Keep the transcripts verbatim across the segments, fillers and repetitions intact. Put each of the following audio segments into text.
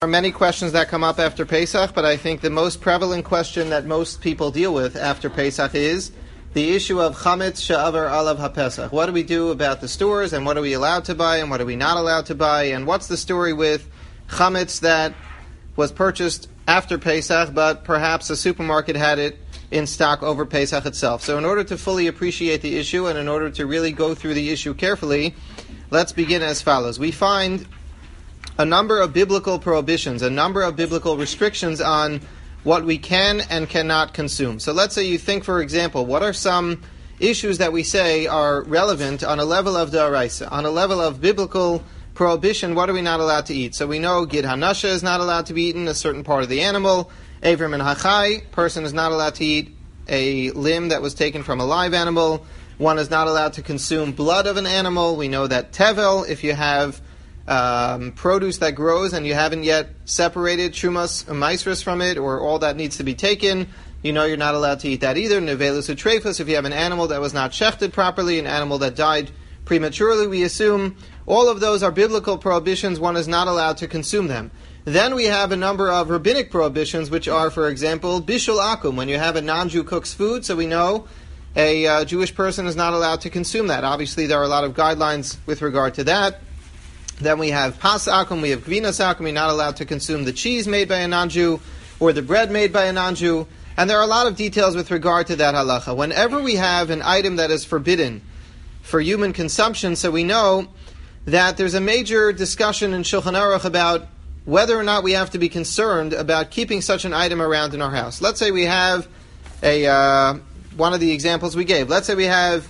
There are many questions that come up after Pesach, but I think the most prevalent question that most people deal with after Pesach is the issue of chametz she'avar alav haPesach. What do we do about the stores, and what are we allowed to buy, and what are we not allowed to buy, and what's the story with chametz that was purchased after Pesach, but perhaps a supermarket had it in stock over Pesach itself. So in order to fully appreciate the issue, and in order to really go through the issue carefully, let's begin as follows. We find a number of biblical prohibitions, a number of biblical restrictions on what we can and cannot consume. So let's say you think, for example, what are some issues that we say are relevant on a level of d'oraisa, on a level of biblical prohibition, what are we not allowed to eat? So we know Gid Hanasha is not allowed to be eaten, a certain part of the animal. Avrim and Hachai, person is not allowed to eat a limb that was taken from a live animal. One is not allowed to consume blood of an animal. We know that Tevel, if you have Um, produce that grows and you haven't yet separated Trumas and Maisras from it, or all that needs to be taken, you know you're not allowed to eat that either. Nevelus utrefus, if you have an animal that was not shechted properly, an animal that died prematurely, we assume all of those are biblical prohibitions. One is not allowed to consume them. Then we have a number of rabbinic prohibitions, which are, for example, bishul akum, when you have a non-Jew cooks food, so we know a uh, Jewish person is not allowed to consume that. Obviously, there are a lot of guidelines with regard to that. Then we have pas akum, we have gvinas akum, we're not allowed to consume the cheese made by a non-Jew or the bread made by a non-Jew. And there are a lot of details with regard to that halacha. Whenever we have an item that is forbidden for human consumption, so we know that there's a major discussion in Shulchan Aruch about whether or not we have to be concerned about keeping such an item around in our house. Let's say we have a uh, one of the examples we gave. Let's say we have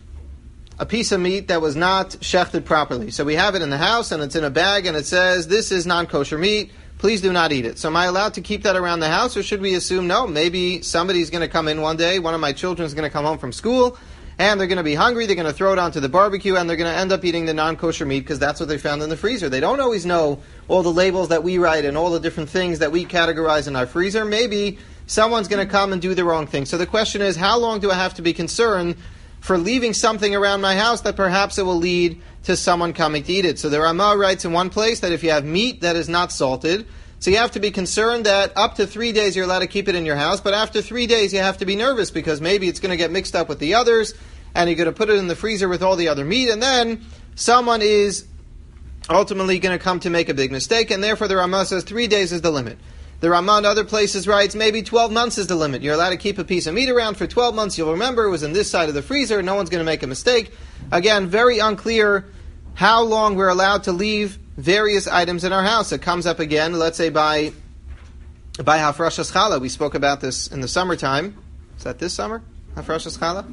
a piece of meat that was not shechted properly. So we have it in the house, and it's in a bag, and it says, this is non-kosher meat, please do not eat it. So am I allowed to keep that around the house, or should we assume, no, maybe somebody's going to come in one day, one of my children is going to come home from school, and they're going to be hungry, they're going to throw it onto the barbecue, and they're going to end up eating the non-kosher meat, because that's what they found in the freezer. They don't always know all the labels that we write, and all the different things that we categorize in our freezer. Maybe someone's going to come and do the wrong thing. So the question is, how long do I have to be concerned for leaving something around my house that perhaps it will lead to someone coming to eat it? So the Ramah writes in one place that if you have meat that is not salted, so you have to be concerned that up to three days you're allowed to keep it in your house, but after three days you have to be nervous because maybe it's going to get mixed up with the others, and you're going to put it in the freezer with all the other meat, and then someone is ultimately going to come to make a big mistake, and therefore the Ramah says three days is the limit. The Ramah in other places writes maybe twelve months is the limit. You're allowed to keep a piece of meat around for twelve months. You'll remember it was in this side of the freezer. No one's going to make a mistake. Again, very unclear how long we're allowed to leave various items in our house. It comes up again, let's say by by Hafrashas Challah. We spoke about this in the summertime. Is that this summer? Hafrashas Challah?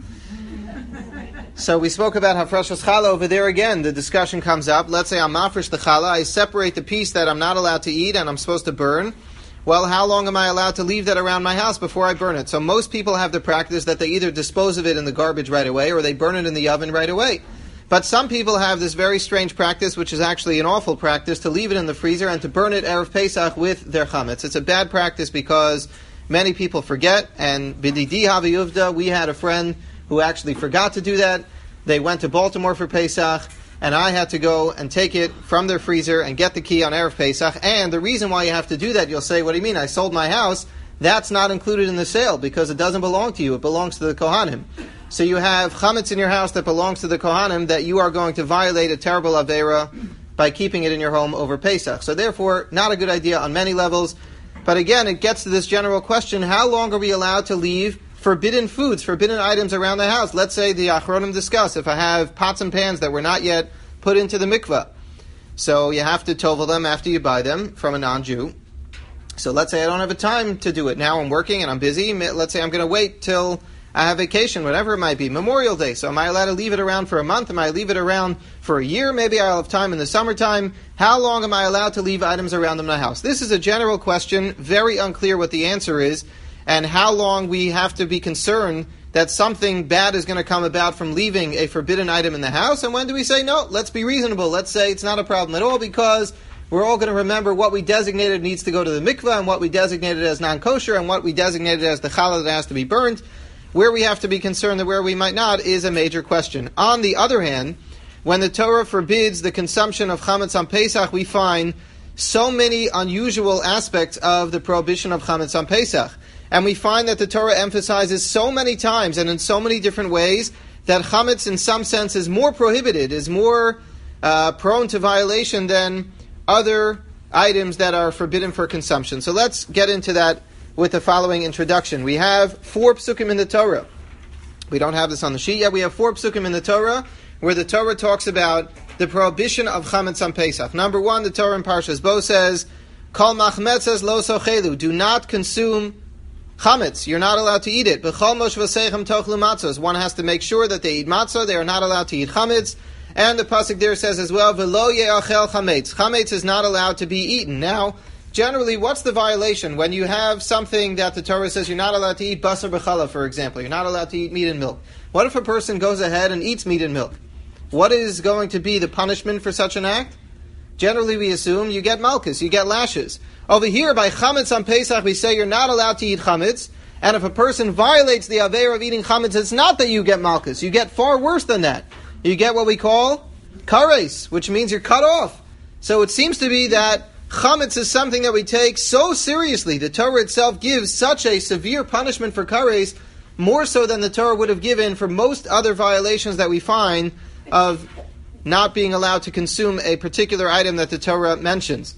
So we spoke about Hafrashas Challah over there again. The discussion comes up. Let's say I'm mafresh the challah. I separate the piece that I'm not allowed to eat and I'm supposed to burn. Well, how long am I allowed to leave that around my house before I burn it? So most people have the practice that they either dispose of it in the garbage right away or they burn it in the oven right away. But some people have this very strange practice, which is actually an awful practice, to leave it in the freezer and to burn it Erev Pesach with their chametz. It's a bad practice because many people forget, and b'didi haviyuvda, we had a friend who actually forgot to do that. They went to Baltimore for Pesach, and I had to go and take it from their freezer and get the key on Erev Pesach. And the reason why you have to do that, you'll say, what do you mean? I sold my house. That's not included in the sale because it doesn't belong to you. It belongs to the Kohanim. So you have chametz in your house that belongs to the Kohanim that you are going to violate a terrible Avera by keeping it in your home over Pesach. So therefore, not a good idea on many levels. But again, it gets to this general question, how long are we allowed to leave forbidden foods, forbidden items around the house? Let's say the Achronim discuss, if I have pots and pans that were not yet put into the mikveh, so you have to tovel them after you buy them from a non-Jew. So let's say I don't have a time to do it. Now I'm working and I'm busy. Let's say I'm going to wait till I have vacation, whatever it might be, Memorial Day. So am I allowed to leave it around for a month? Am I leave it around for a year? Maybe I'll have time in the summertime. How long am I allowed to leave items around in my house? This is a general question, very unclear what the answer is, and how long we have to be concerned that something bad is going to come about from leaving a forbidden item in the house, and when do we say, no, let's be reasonable. Let's say it's not a problem at all because we're all going to remember what we designated needs to go to the mikveh and what we designated as non-kosher and what we designated as the challah that has to be burnt. Where we have to be concerned and where we might not is a major question. On the other hand, when the Torah forbids the consumption of chametz on Pesach, we find so many unusual aspects of the prohibition of chametz on Pesach. And we find that the Torah emphasizes so many times and in so many different ways that chametz in some sense is more prohibited, is more uh, prone to violation than other items that are forbidden for consumption. So let's get into that with the following introduction. We have four psukim in the Torah. We don't have this on the sheet yet. We have four psukim in the Torah where the Torah talks about the prohibition of chametz on Pesach. Number one, the Torah in Parshas Bo says, Kol machmetzes lo sochelu, do not consume chametz, you're not allowed to eat it. B'chol moshvasechem tochlu matzos, one has to make sure that they eat matzah, they are not allowed to eat chametz. And the pasuk there says as well, V'lo ye'achel chametz, chametz is not allowed to be eaten. Now, generally, what's the violation? When you have something that the Torah says you're not allowed to eat, basar b'chala, for example, you're not allowed to eat meat and milk. What if a person goes ahead and eats meat and milk? What is going to be the punishment for such an act? Generally, we assume you get malchus, you get lashes. Over here, by chametz on Pesach, we say you're not allowed to eat chametz, and if a person violates the aveira of eating chametz, it's not that you get malchus, you get far worse than that. You get what we call kares, which means you're cut off. So it seems to be that chametz is something that we take so seriously. The Torah itself gives such a severe punishment for kares, more so than the Torah would have given for most other violations that we find of not being allowed to consume a particular item that the Torah mentions.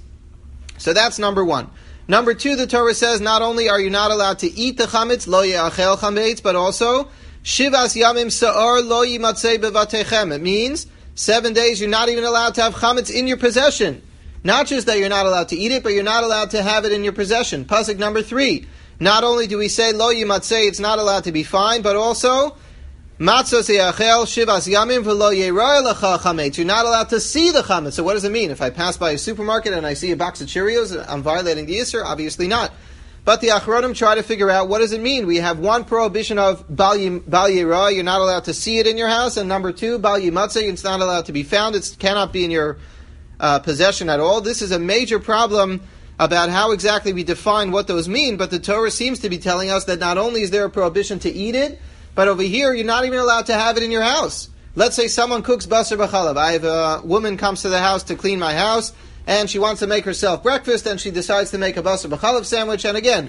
So that's number one. Number two, the Torah says not only are you not allowed to eat the chametz, lo ye'achel chametz, but also shivas yamim sa'ar lo yimatzei bevatechem. It means seven days you're not even allowed to have chametz in your possession. Not just that you're not allowed to eat it, but you're not allowed to have it in your possession. Pasuk number three. Not only do we say lo yimatzei, it's not allowed to be fine, but also matzos ye'achel shivas yamim v'lo ye'roi lecha chametz. You're not allowed to see the chametz. So what does it mean? If I pass by a supermarket and I see a box of Cheerios, I'm violating the Yisur? Obviously not. But the Achronim try to figure out what does it mean. We have one prohibition of bal ye'roi, you're not allowed to see it in your house, and number two, bal yimatzei, it's not allowed to be found. It cannot be in your uh, possession at all. This is a major problem about how exactly we define what those mean, but the Torah seems to be telling us that not only is there a prohibition to eat it, but over here, you're not even allowed to have it in your house. Let's say someone cooks basar b'chalav. I have a woman comes to the house to clean my house, and she wants to make herself breakfast, and she decides to make a basar b'chalav sandwich, and again,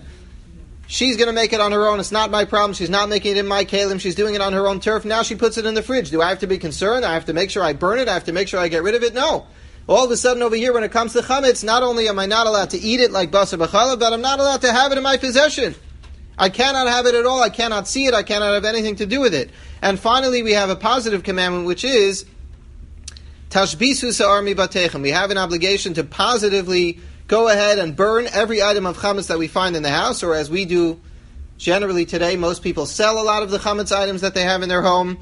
she's going to make it on her own. It's not my problem. She's not making it in my kalim. She's doing it on her own turf. Now she puts it in the fridge. Do I have to be concerned? I have to make sure I burn it? I have to make sure I get rid of it? No. All of a sudden over here, when it comes to chametz, not only am I not allowed to eat it like basar b'chalav, but I'm not allowed to have it in my possession. I cannot have it at all. I cannot see it. I cannot have anything to do with it. And finally, we have a positive commandment, which is tashbisu sa'ar mibatechem. We have an obligation to positively go ahead and burn every item of chametz that we find in the house, or as we do generally today, most people sell a lot of the chametz items that they have in their home.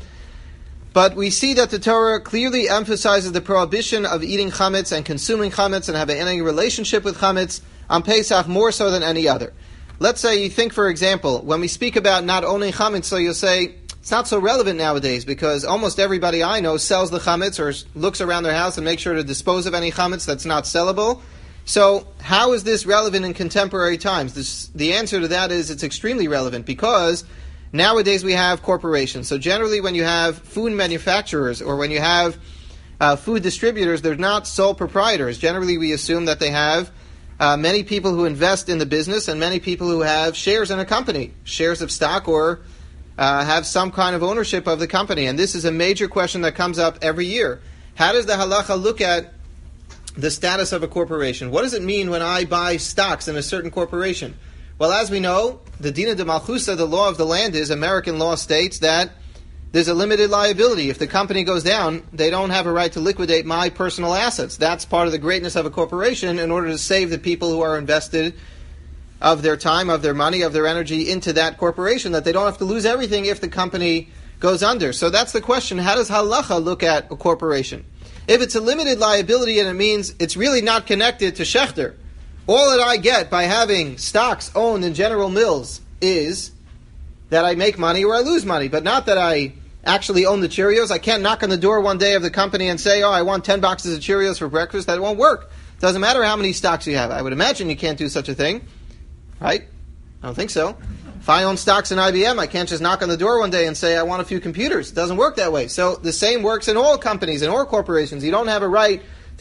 But we see that the Torah clearly emphasizes the prohibition of eating chametz and consuming chametz and having any relationship with chametz on Pesach more so than any other. Let's say you think, for example, when we speak about not owning chametz, so you'll say, it's not so relevant nowadays because almost everybody I know sells the chametz or looks around their house and makes sure to dispose of any chametz that's not sellable. So how is this relevant in contemporary times? This, the answer to that is it's extremely relevant because nowadays we have corporations. So generally when you have food manufacturers or when you have uh, food distributors, they're not sole proprietors. Generally we assume that they have Uh, many people who invest in the business and many people who have shares in a company, shares of stock or uh, have some kind of ownership of the company. And this is a major question that comes up every year. How does the halacha look at the status of a corporation? What does it mean when I buy stocks in a certain corporation? Well, as we know, the Dina de Malchusa, the law of the land is, American law states that there's a limited liability. If the company goes down, they don't have a right to liquidate my personal assets. That's part of the greatness of a corporation in order to save the people who are invested of their time, of their money, of their energy into that corporation, that they don't have to lose everything if the company goes under. So that's the question. How does halacha look at a corporation? If it's a limited liability and it means it's really not connected to Shechter, all that I get by having stocks owned in General Mills is that I make money or I lose money, but not that I actually own the Cheerios. I can't knock on the door one day of the company and say, oh, I want ten boxes of Cheerios for breakfast. That won't work. Doesn't matter how many stocks you have. I would imagine you can't do such a thing, right? I don't think so. If I own stocks in I B M, I can't just knock on the door one day and say, I want a few computers. It doesn't work that way. So the same works in all companies, in all corporations. You don't have a right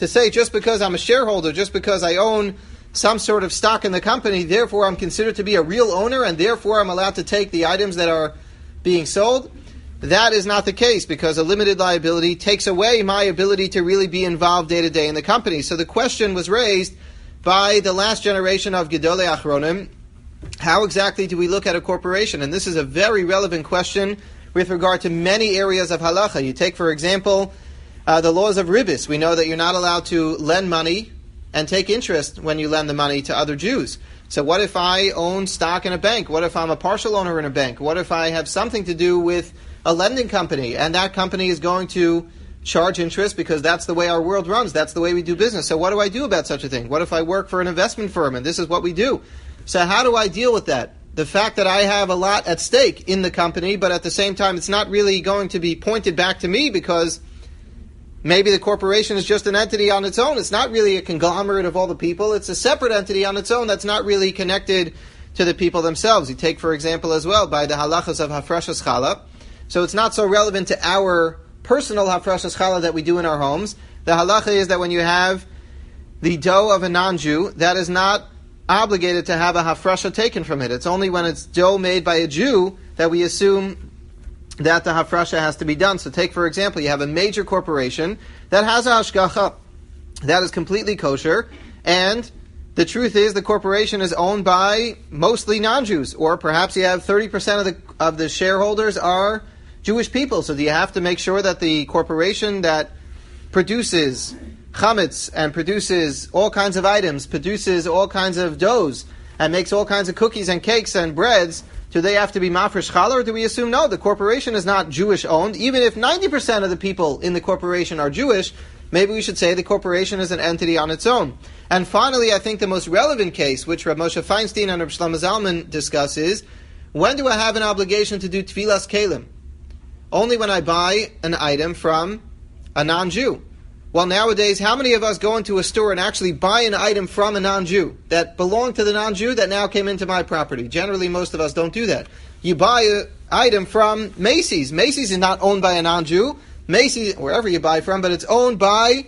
to say just because I'm a shareholder, just because I own some sort of stock in the company, therefore I'm considered to be a real owner, and therefore I'm allowed to take the items that are being sold. That is not the case, because a limited liability takes away my ability to really be involved day to day in the company. So the question was raised by the last generation of Gedolei Achronim: how exactly do we look at a corporation? And this is a very relevant question with regard to many areas of halacha. You take, for example, uh, the laws of ribis. We know that you're not allowed to lend money and take interest when you lend the money to other Jews. So what if I own stock in a bank? What if I'm a partial owner in a bank? What if I have something to do with a lending company, and that company is going to charge interest because that's the way our world runs, that's the way we do business? So what do I do about such a thing? What if I work for an investment firm and this is what we do? So how do I deal with that? The fact that I have a lot at stake in the company, but at the same time it's not really going to be pointed back to me because maybe the corporation is just an entity on its own. It's not really a conglomerate of all the people. It's a separate entity on its own that's not really connected to the people themselves. You take, for example, as well, by the halachas of hafrashas challah. So it's not so relevant to our personal hafrashas challah that we do in our homes. The halacha is that when you have the dough of a non-Jew, that is not obligated to have a hafrasha taken from it. It's only when it's dough made by a Jew that we assume that the hafrasha has to be done. So take, for example, you have a major corporation that has a hashgacha that is completely kosher, and the truth is the corporation is owned by mostly non-Jews, or perhaps you have thirty percent of the of the shareholders are Jewish people. So do you have to make sure that the corporation that produces chametz and produces all kinds of items, produces all kinds of doughs, and makes all kinds of cookies and cakes and breads, do they have to be mafresh challah, or do we assume no, the corporation is not Jewish owned? Even if ninety percent of the people in the corporation are Jewish, maybe we should say the corporation is an entity on its own. And finally, I think the most relevant case, which Rav Moshe Feinstein and Rav Shlomo Zalman discuss, is when do I have an obligation to do tfilas kelim? Only when I buy an item from a non-Jew. Well, nowadays, how many of us go into a store and actually buy an item from a non-Jew that belonged to the non-Jew that now came into my property? Generally, most of us don't do that. You buy an item from Macy's. Macy's is not owned by a non-Jew. Macy's, wherever you buy from, but it's owned by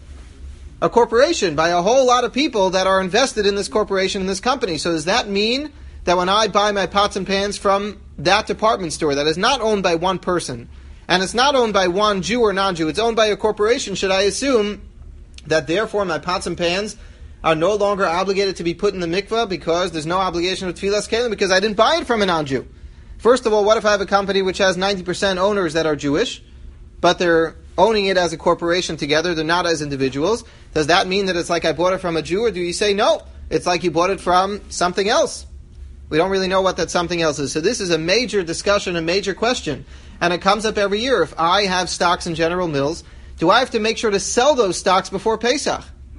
a corporation, by a whole lot of people that are invested in this corporation, in this company. So does that mean that when I buy my pots and pans from that department store that is not owned by one person, and it's not owned by one Jew or non-Jew, it's owned by a corporation, should I assume that therefore my pots and pans are no longer obligated to be put in the mikveh because there's no obligation of tfilas kelim because I didn't buy it from a non-Jew? First of all, what if I have a company which has ninety percent owners that are Jewish, but they're owning it as a corporation together, they're not as individuals? Does that mean that it's like I bought it from a Jew, or do you say, no, it's like you bought it from something else? We don't really know what that something else is. So this is a major discussion, a major question. And it comes up every year. If I have stocks in General Mills, do I have to make sure to sell those stocks before Pesach?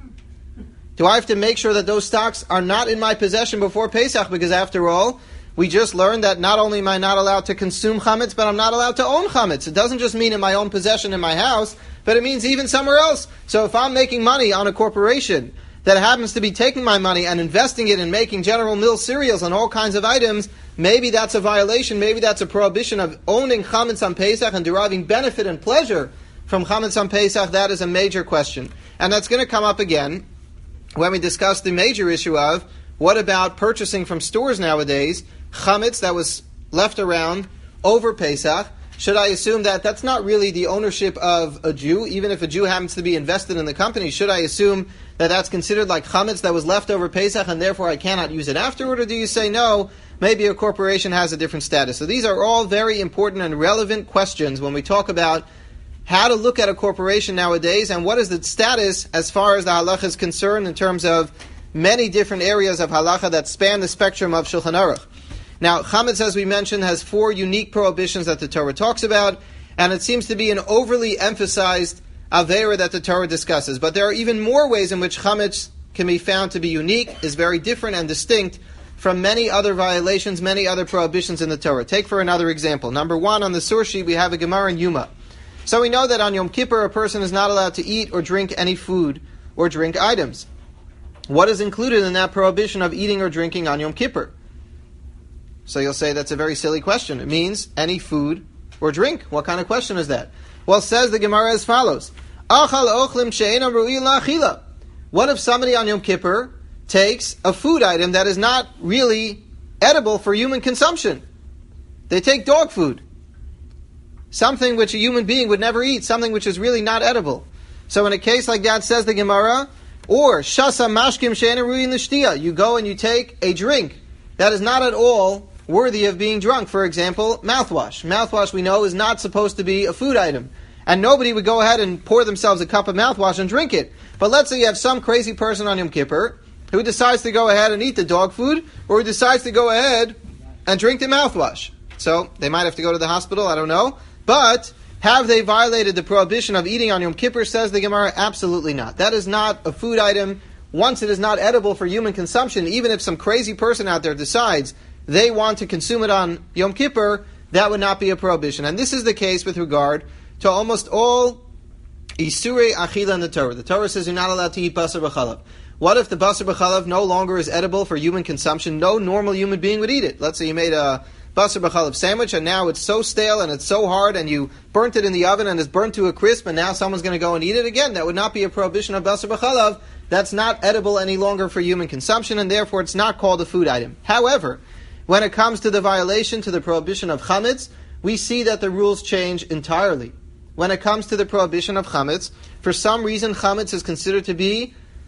Do I have to make sure that those stocks are not in my possession before Pesach? Because after all, we just learned that not only am I not allowed to consume chametz, but I'm not allowed to own chametz. It doesn't just mean in my own possession in my house, but it means even somewhere else. So if I'm making money on a corporation that happens to be taking my money and investing it in making General Mills cereals and all kinds of items, maybe that's a violation, maybe that's a prohibition of owning chametz on Pesach and deriving benefit and pleasure from chametz on Pesach. That is a major question. And that's going to come up again when we discuss the major issue of what about purchasing from stores nowadays, chametz that was left around over Pesach. Should I assume that that's not really the ownership of a Jew, even if a Jew happens to be invested in the company? Should I assume that that's considered like chametz that was left over Pesach and therefore I cannot use it afterward? Or do you say, no, maybe a corporation has a different status? So these are all very important and relevant questions when we talk about how to look at a corporation nowadays and what is the status as far as the halacha is concerned in terms of many different areas of halacha that span the spectrum of Shulchan Aruch. Now, chametz, as we mentioned, has four unique prohibitions that the Torah talks about, and it seems to be an overly emphasized avera that the Torah discusses. But there are even more ways in which chametz can be found to be unique, is very different and distinct from many other violations, many other prohibitions in the Torah. Take for another example. Number one, on the source sheet, we have a Gemara in Yuma. So we know that on Yom Kippur, a person is not allowed to eat or drink any food or drink items. What is included in that prohibition of eating or drinking on Yom Kippur? So you'll say that's a very silly question. It means any food or drink. What kind of question is that? Well, says the Gemara as follows. Achal ochlim she'enam ru'in la'achila. What if somebody on Yom Kippur takes a food item that is not really edible for human consumption? They take dog food. Something which a human being would never eat, something which is really not edible. So in a case like that, says the Gemara, or shasa mashkim she'ena ru'in l'shtiya, you go and you take a drink that is not at all worthy of being drunk. For example, mouthwash. Mouthwash, we know, is not supposed to be a food item. And nobody would go ahead and pour themselves a cup of mouthwash and drink it. But let's say you have some crazy person on Yom Kippur who decides to go ahead and eat the dog food, or who decides to go ahead and drink the mouthwash. So, they might have to go to the hospital, I don't know. But, have they violated the prohibition of eating on Yom Kippur, says the Gemara? Absolutely not. That is not a food item. Once it is not edible for human consumption, even if some crazy person out there decides they want to consume it on Yom Kippur, that would not be a prohibition. And this is the case with regard to almost all Isurei Achila in the Torah. The Torah says you're not allowed to eat basar b'chalav. What if the basar b'chalav no longer is edible for human consumption? No normal human being would eat it. Let's say you made a basar b'chalav sandwich and now it's so stale and it's so hard and you burnt it in the oven and it's burnt to a crisp and now someone's going to go and eat it again. That would not be a prohibition of basar b'chalav. That's not edible any longer for human consumption and therefore it's not called a food item. However, when it comes to the violation, to the prohibition of chametz, we see that the rules change entirely. When it comes to the prohibition of chametz, for some reason chametz is considered to be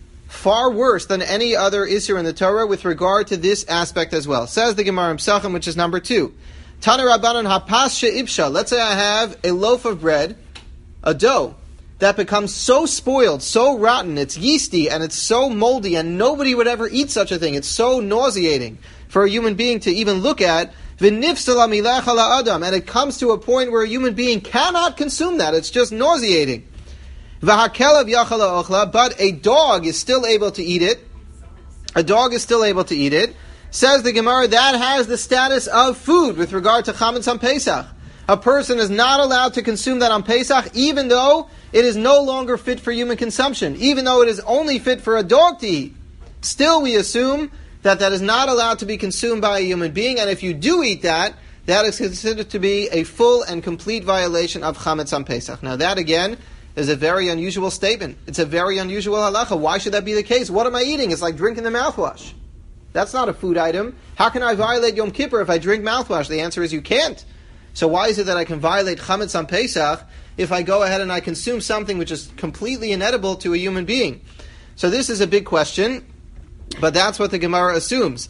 far worse than any other isur in the Torah with regard to this aspect as well. Says the Gemara in Pesachim, which is number two. Tana Rabbanan hapas she'ipsha. Let's say I have a loaf of bread, a dough, that becomes so spoiled, so rotten, it's yeasty, and it's so moldy, and nobody would ever eat such a thing. It's so nauseating for a human being to even look at. V'nifsala milach ala adam, and it comes to a point where a human being cannot consume that. It's just nauseating. V'hakelav yachala ochla, but a dog is still able to eat it. A dog is still able to eat it. Says the Gemara, that has the status of food with regard to chametz on Pesach. A person is not allowed to consume that on Pesach, even though it is no longer fit for human consumption, even though it is only fit for a dog to eat. Still, we assume that that is not allowed to be consumed by a human being, and if you do eat that, that is considered to be a full and complete violation of chametz on Pesach. Now that, again, is a very unusual statement. It's a very unusual halacha. Why should that be the case? What am I eating? It's like drinking the mouthwash. That's not a food item. How can I violate Yom Kippur if I drink mouthwash? The answer is you can't. So why is it that I can violate chametz on Pesach if I go ahead and I consume something which is completely inedible to a human being? So this is a big question. But that's what the Gemara assumes.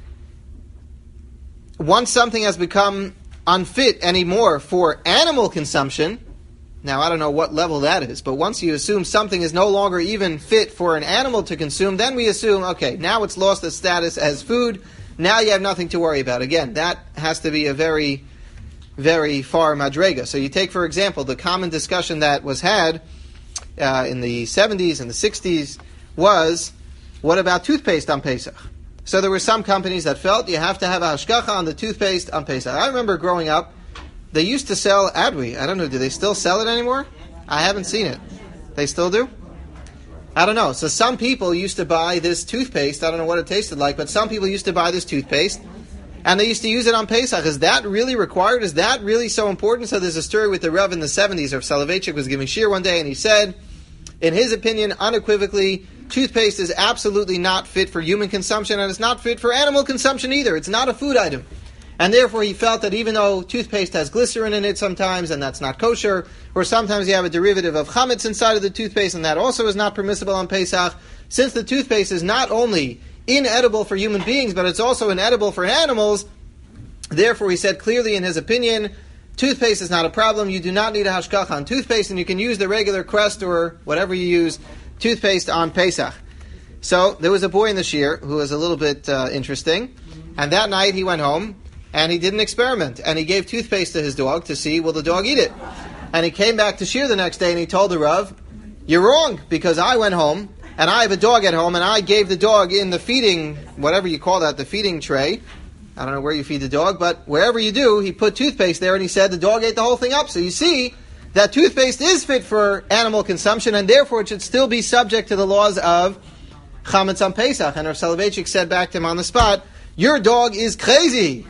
Once something has become unfit anymore for animal consumption, now I don't know what level that is, but once you assume something is no longer even fit for an animal to consume, then we assume, okay, now it's lost its status as food, now you have nothing to worry about. Again, that has to be a very, very far madrega. So you take, for example, the common discussion that was had uh, in the seventies and the sixties was, what about toothpaste on Pesach? So there were some companies that felt you have to have a hashgacha on the toothpaste on Pesach. I remember growing up, they used to sell Adwi. I don't know, do they still sell it anymore? I haven't seen it. They still do? I don't know. So some people used to buy this toothpaste. I don't know what it tasted like, but some people used to buy this toothpaste, and they used to use it on Pesach. Is that really required? Is that really so important? So there's a story with the Rav in the seventies. Rav Soloveitchik was giving shir one day, and he said, in his opinion, unequivocally, toothpaste is absolutely not fit for human consumption, and it's not fit for animal consumption either. It's not a food item. And therefore he felt that even though toothpaste has glycerin in it sometimes, and that's not kosher, or sometimes you have a derivative of chametz inside of the toothpaste, and that also is not permissible on Pesach, since the toothpaste is not only inedible for human beings, but it's also inedible for animals, therefore he said clearly in his opinion, toothpaste is not a problem. You do not need a hashgacha on toothpaste, and you can use the regular Crest or whatever you use, toothpaste on Pesach. So there was a boy in the shir who was a little bit uh, interesting, and that night he went home and he did an experiment, and he gave toothpaste to his dog to see will the dog eat it. And he came back to shir the next day and he told the Rav, you're wrong, because I went home and I have a dog at home and I gave the dog in the feeding, whatever you call that, the feeding tray. I don't know where you feed the dog, but wherever you do, he put toothpaste there and he said the dog ate the whole thing up. So you see that toothpaste is fit for animal consumption, and therefore it should still be subject to the laws of chametz on Pesach. And Rav Soloveitchik said back to him on the spot, your dog is crazy.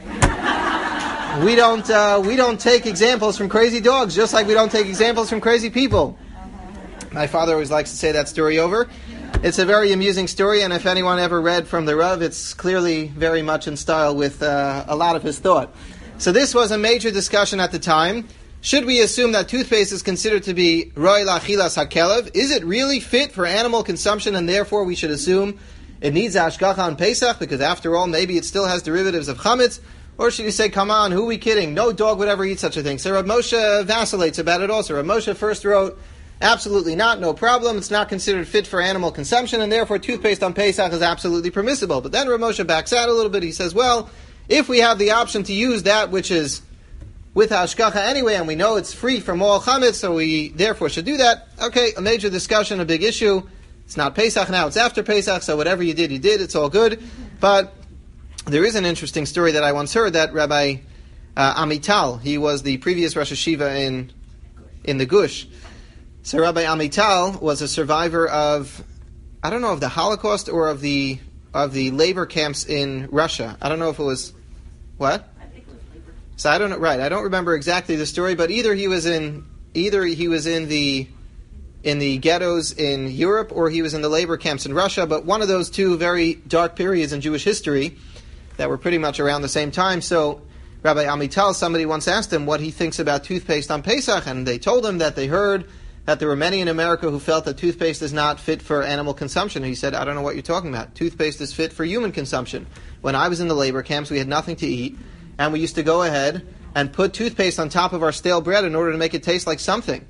We don't uh, we don't take examples from crazy dogs, just like we don't take examples from crazy people. My father always likes to say that story over. It's a very amusing story, and if anyone ever read from the Rav, it's clearly very much in style with uh, a lot of his thought. So this was a major discussion at the time. Should we assume that toothpaste is considered to be roi lachilas hakelev? Is it really fit for animal consumption, and therefore we should assume it needs hashgacha on Pesach, because after all, maybe it still has derivatives of chametz? Or should you say, come on, who are we kidding? No dog would ever eat such a thing. So Rav Moshe vacillates about it also. Rav Moshe first wrote, absolutely not, no problem. It's not considered fit for animal consumption, and therefore toothpaste on Pesach is absolutely permissible. But then Rav Moshe backs out a little bit. He says, well, if we have the option to use that which is with hashgacha anyway, and we know it's free from all chametz, so we therefore should do that. Okay, a major discussion, a big issue. It's not Pesach now, it's after Pesach, so whatever you did, you did. It's all good. But there is an interesting story that I once heard that Rabbi uh, Amital, he was the previous Rosh Hashiva in in the Gush. So Rabbi Amital was a survivor of, I don't know, of the Holocaust or of the of the labor camps in Russia. I don't know if it was, what? I think it was labor. So I don't know, right, I don't remember exactly the story, but either he was in, either he was in the, in the ghettos in Europe or he was in the labor camps in Russia, but one of those two very dark periods in Jewish history that were pretty much around the same time. So Rabbi Amital, somebody once asked him what he thinks about toothpaste on Pesach, and they told him that they heard that there were many in America who felt that toothpaste is not fit for animal consumption. He said, I don't know what you're talking about. Toothpaste is fit for human consumption. When I was in the labor camps, we had nothing to eat, and we used to go ahead and put toothpaste on top of our stale bread in order to make it taste like something.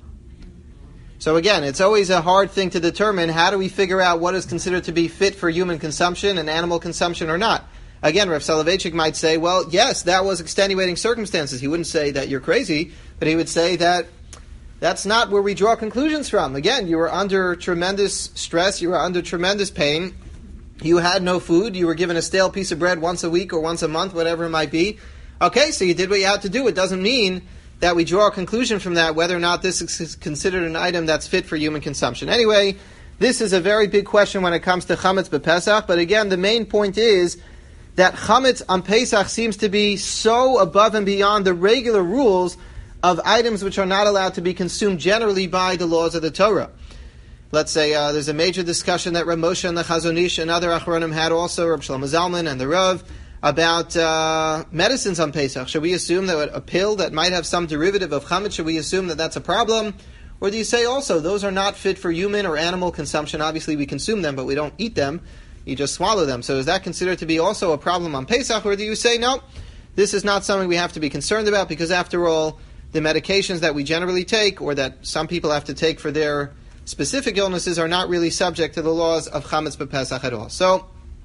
So again, it's always a hard thing to determine how do we figure out what is considered to be fit for human consumption and animal consumption or not. Again, Rav Soloveitchik might say, well, yes, that was extenuating circumstances. He wouldn't say that you're crazy, but he would say that that's not where we draw conclusions from. Again, you were under tremendous stress, you were under tremendous pain, you had no food, you were given a stale piece of bread once a week or once a month, whatever it might be. Okay, so you did what you had to do. It doesn't mean that we draw a conclusion from that whether or not this is considered an item that's fit for human consumption. Anyway, this is a very big question when it comes to chametz b'Pesach, but again, the main point is that chametz on Pesach seems to be so above and beyond the regular rules of items which are not allowed to be consumed generally by the laws of the Torah. Let's say uh, there's a major discussion that Rav Moshe and the Chazon Ish and other Achronim had also, Rav Shlomo Zalman and the Rav, about uh, medicines on Pesach. Should we assume that a pill that might have some derivative of chametz, should we assume that that's a problem? Or do you say also, those are not fit for human or animal consumption? Obviously we consume them, but we don't eat them. You just swallow them. So is that considered to be also a problem on Pesach? Or do you say, no, this is not something we have to be concerned about, because after all, the medications that we generally take, or that some people have to take for their specific illnesses, are not really subject to the laws of chametz b'Pesach at all. So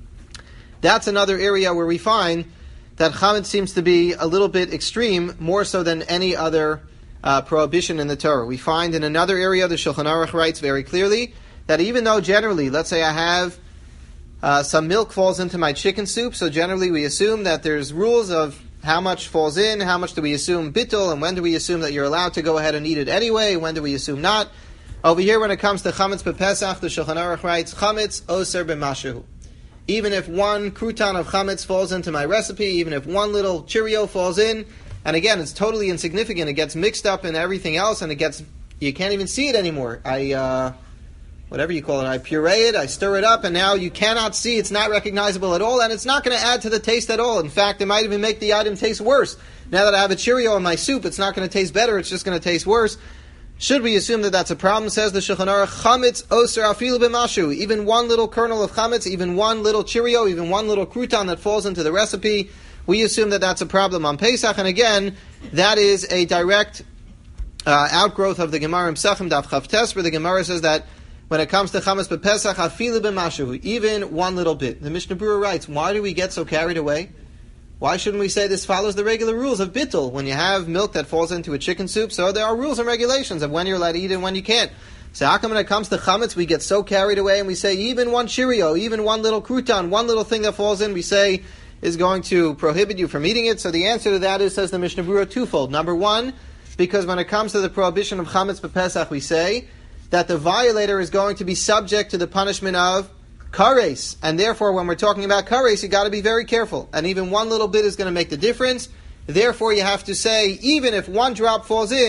that's another area where we find that chametz seems to be a little bit extreme, more so than any other uh, prohibition in the Torah. We find in another area, the Shulchan Aruch writes very clearly, that even though generally, let's say I have uh, some milk falls into my chicken soup, so generally we assume that there's rules of how much falls in, how much do we assume bittul, and when do we assume that you're allowed to go ahead and eat it anyway, when do we assume not. Over here, when it comes to chametz b'Pesach, the Shulchan Aruch writes, chametz oser b'mashehu. Even if one crouton of chametz falls into my recipe, even if one little Cheerio falls in, and again, it's totally insignificant, it gets mixed up in everything else, and it gets, you can't even see it anymore. I, uh, whatever you call it, I puree it, I stir it up, and now you cannot see, it's not recognizable at all, and it's not going to add to the taste at all. In fact, it might even make the item taste worse. Now that I have a Cheerio in my soup, it's not going to taste better, it's just going to taste worse. Should we assume that that's a problem? Says the Shulchan Aruch, chametz oser afilu b'mashu. Even one little kernel of chametz, even one little Cheerio, even one little crouton that falls into the recipe, we assume that that's a problem on Pesach. And again, that is a direct uh, outgrowth of the Gemara in Pesachim Daf Chavtes, where the Gemara says that when it comes to chametz b'Pesach, afilu b'mashu, even one little bit. The Mishnah Berurah writes, why do we get so carried away? Why shouldn't we say this follows the regular rules of bittul? When you have milk that falls into a chicken soup, so there are rules and regulations of when you're allowed to eat and when you can't. So how come when it comes to chametz, we get so carried away and we say even one Cheerio, even one little crouton, one little thing that falls in, we say is going to prohibit you from eating it? So the answer to that is, says the Mishnah Berurah, twofold. Number one, because when it comes to the prohibition of chametz b'Pesach, we say that the violator is going to be subject to the punishment of kares, and therefore when we're talking about kares, you got to be very careful, and even one little bit is going to make the difference. Therefore you have to say, even if one drop falls in,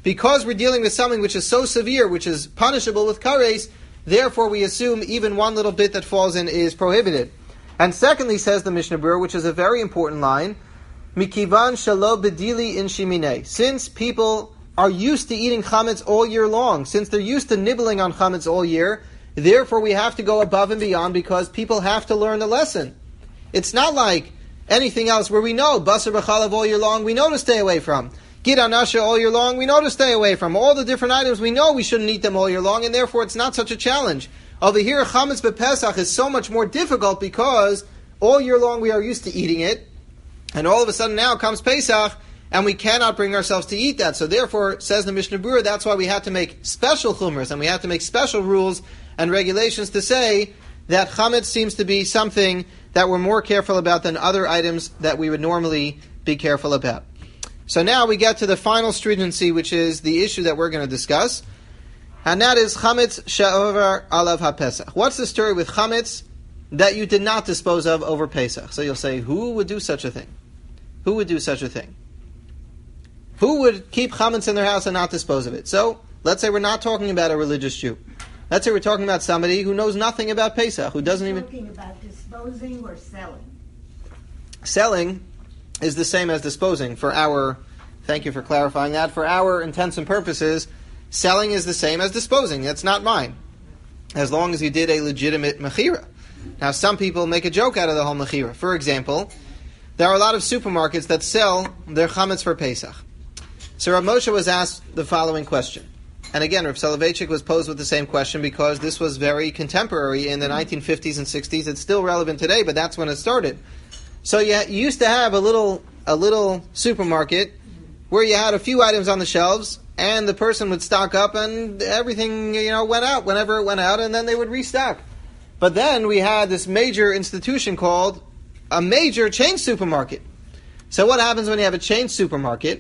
because we're dealing with something which is so severe, which is punishable with kares, therefore we assume even one little bit that falls in is prohibited. And secondly, says the Mishnah Berurah, which is a very important line, Mikivan shalo bedili in shimine. Since people are used to eating chametz all year long, since they're used to nibbling on chametz all year, therefore we have to go above and beyond because people have to learn the lesson. It's not like anything else where we know basar b'chalav all year long, we know to stay away from. Gid anasha all year long, we know to stay away from. All the different items, we know we shouldn't eat them all year long, and therefore it's not such a challenge. Over here, chametz b'Pesach is so much more difficult because all year long we are used to eating it, and all of a sudden now comes Pesach, and we cannot bring ourselves to eat that. So therefore, says the Mishnah Berurah, that's why we have to make special chumras, and we have to make special rules and regulations to say that chametz seems to be something that we're more careful about than other items that we would normally be careful about. So now we get to the final stringency, which is the issue that we're going to discuss, and that is chametz she'over alav haPesach. What's the story with chametz that you did not dispose of over Pesach? So you'll say, who would do such a thing? Who would do such a thing? Who would keep chametz in their house and not dispose of it? So let's say we're not talking about a religious Jew. Let's say we're talking about somebody who knows nothing about Pesach, who doesn't even... Talking about disposing or selling? Selling is the same as disposing for our, thank you for clarifying that, for our intents and purposes, selling is the same as disposing. That's not mine. As long as you did a legitimate mechira. Now some people make a joke out of the whole mechira. For example, there are a lot of supermarkets that sell their chametz for Pesach. So Rav Moshe was asked the following question. And again, Rav Soloveitchik was posed with the same question because this was very contemporary in the nineteen fifties and sixties. It's still relevant today, but that's when it started. So you used to have a little a little supermarket where you had a few items on the shelves, and the person would stock up, and everything you know went out whenever it went out, and then they would restock. But then we had this major institution called a major chain supermarket. So what happens when you have a chain supermarket,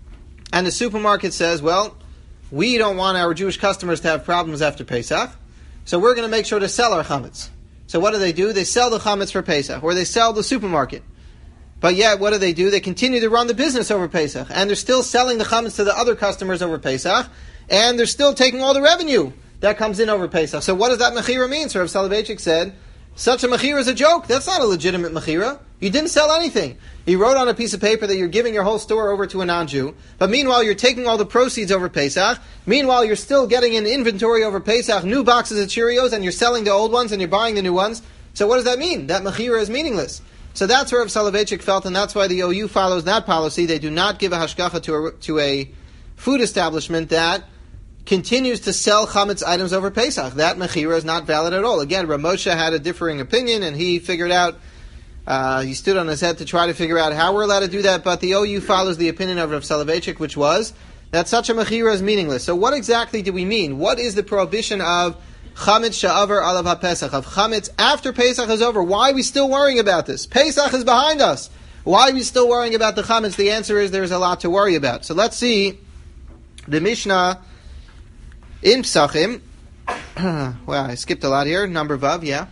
and the supermarket says, well, we don't want our Jewish customers to have problems after Pesach, so we're going to make sure to sell our chametz. So what do they do? They sell the chametz for Pesach, or they sell the supermarket. But yet, what do they do? They continue to run the business over Pesach, and they're still selling the chametz to the other customers over Pesach, and they're still taking all the revenue that comes in over Pesach. So what does that mechira mean? So Rav Soloveitchik said, such a mechira is a joke. That's not a legitimate mechira. You didn't sell anything. You wrote on a piece of paper that you're giving your whole store over to a non-Jew, but meanwhile you're taking all the proceeds over Pesach. Meanwhile you're still getting an inventory over Pesach, new boxes of Cheerios, and you're selling the old ones and you're buying the new ones. So what does that mean? That mechira is meaningless. So that's where Rav Soloveitchik felt, and that's why the O U follows that policy. They do not give a hashgacha to a, to a food establishment that continues to sell chametz items over Pesach. That mechira is not valid at all. Again, Rav Moshe had a differing opinion, and he figured out, uh, he stood on his head to try to figure out how we're allowed to do that, but the O U follows the opinion of Rav Soloveitchik, which was that such a mechira is meaningless. So what exactly do we mean? What is the prohibition of chametz she'avar alav haPesach, of chametz after Pesach is over? Why are we still worrying about this? Pesach is behind us. Why are we still worrying about the chametz? The answer is there's a lot to worry about. So let's see the Mishnah in Psachim. Well, I skipped a lot here. Number Vav, yeah.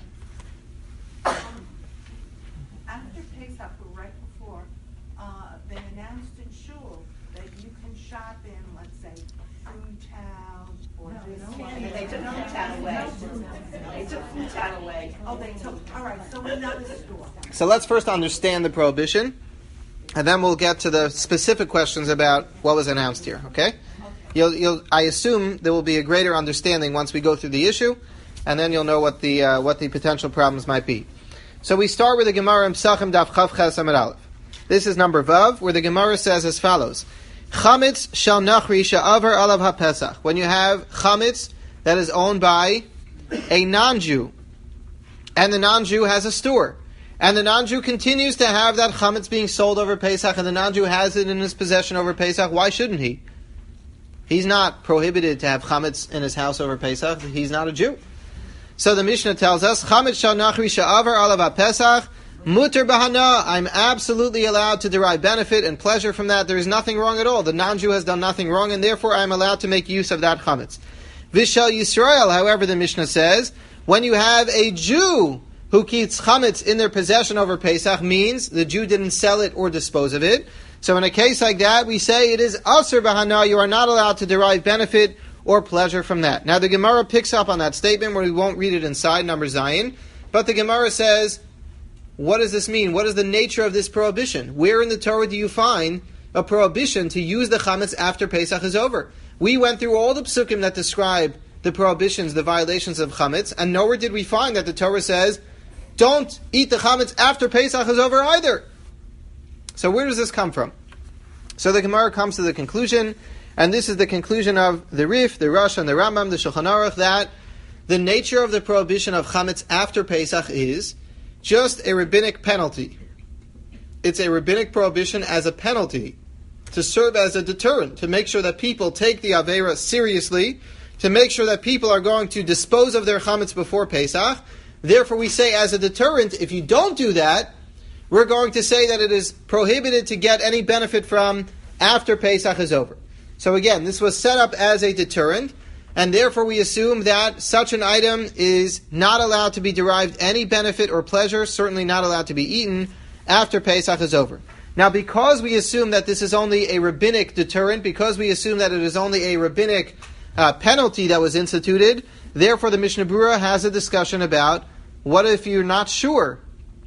After Pesach, or right before, uh, they announced in shul that you can shop in, let's say, food town or No, this no, one. they They took took food town away. They took food town away. Oh, they took. All right, so another store. So let's first understand the prohibition, and then we'll get to the specific questions about what was announced here, okay? You'll, you'll, I assume there will be a greater understanding once we go through the issue, and then you'll know what the uh, what the potential problems might be. So we start with the Gemara in Psachim Daf Chav Ches Amud Aleph. This is number Vav, where the Gemara says as follows: Chametz shel nachri she'avar alav haPesach. When you have chametz that is owned by a non-Jew, and the non-Jew has a store, and the non-Jew continues to have that chametz being sold over Pesach, and the non-Jew has it in his possession over Pesach, why shouldn't he? He's not prohibited to have chametz in his house over Pesach. He's not a Jew. So the Mishnah tells us, Chametz shel nachri she'avar alav haPesach, muter bahana. I'm absolutely allowed to derive benefit and pleasure from that. There is nothing wrong at all. The non-Jew has done nothing wrong, and therefore I'm allowed to make use of that chametz. Vishal Yisrael, however, the Mishnah says, when you have a Jew who keeps chametz in their possession over Pesach, means the Jew didn't sell it or dispose of it. So in a case like that, we say it is asur b'hana, you are not allowed to derive benefit or pleasure from that. Now the Gemara picks up on that statement where we won't read it inside, number Zion, but the Gemara says, what does this mean? What is the nature of this prohibition? Where in the Torah do you find a prohibition to use the chametz after Pesach is over? We went through all the psukim that describe the prohibitions, the violations of chametz, and nowhere did we find that the Torah says, don't eat the chametz after Pesach is over either. So where does this come from? So the Gemara comes to the conclusion, and this is the conclusion of the Rif, the Rosh, and the Rambam, the Shulchan Aruch, that the nature of the prohibition of chametz after Pesach is just a rabbinic penalty. It's a rabbinic prohibition as a penalty to serve as a deterrent, to make sure that people take the Aveira seriously, to make sure that people are going to dispose of their chametz before Pesach. Therefore we say as a deterrent, if you don't do that, we're going to say that it is prohibited to get any benefit from after Pesach is over. So again, this was set up as a deterrent, and therefore we assume that such an item is not allowed to be derived any benefit or pleasure, certainly not allowed to be eaten after Pesach is over. Now, because we assume that this is only a rabbinic deterrent, because we assume that it is only a rabbinic uh, penalty that was instituted, therefore the Mishnah Berurah has a discussion about what if you're not sure